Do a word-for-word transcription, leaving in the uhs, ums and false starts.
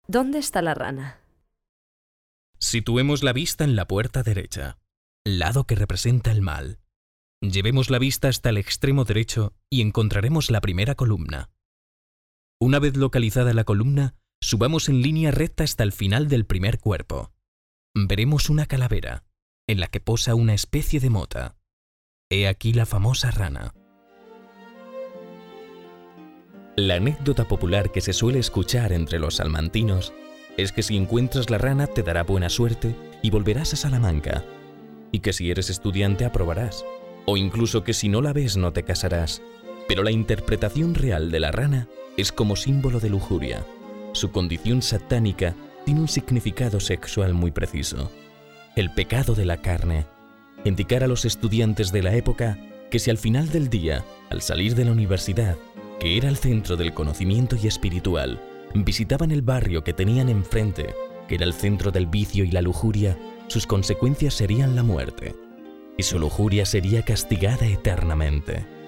¿Dónde está la rana? Situemos la vista en la puerta derecha, lado que representa el mal. Llevemos la vista hasta el extremo derecho y encontraremos la primera columna. Una vez localizada la columna, subamos en línea recta hasta el final del primer cuerpo. Veremos una calavera, en la que posa una especie de mota. He aquí la famosa rana. La anécdota popular que se suele escuchar entre los salmantinos es que si encuentras la rana te dará buena suerte y volverás a Salamanca, y que si eres estudiante aprobarás, o incluso que si no la ves no te casarás. Pero la interpretación real de la rana es como símbolo de lujuria. Su condición satánica tiene un significado sexual muy preciso. El pecado de la carne. Indicar a los estudiantes de la época que si al final del día, al salir de la universidad, que era el centro del conocimiento y espiritual, visitaban el barrio que tenían enfrente, que era el centro del vicio y la lujuria, sus consecuencias serían la muerte, y su lujuria sería castigada eternamente.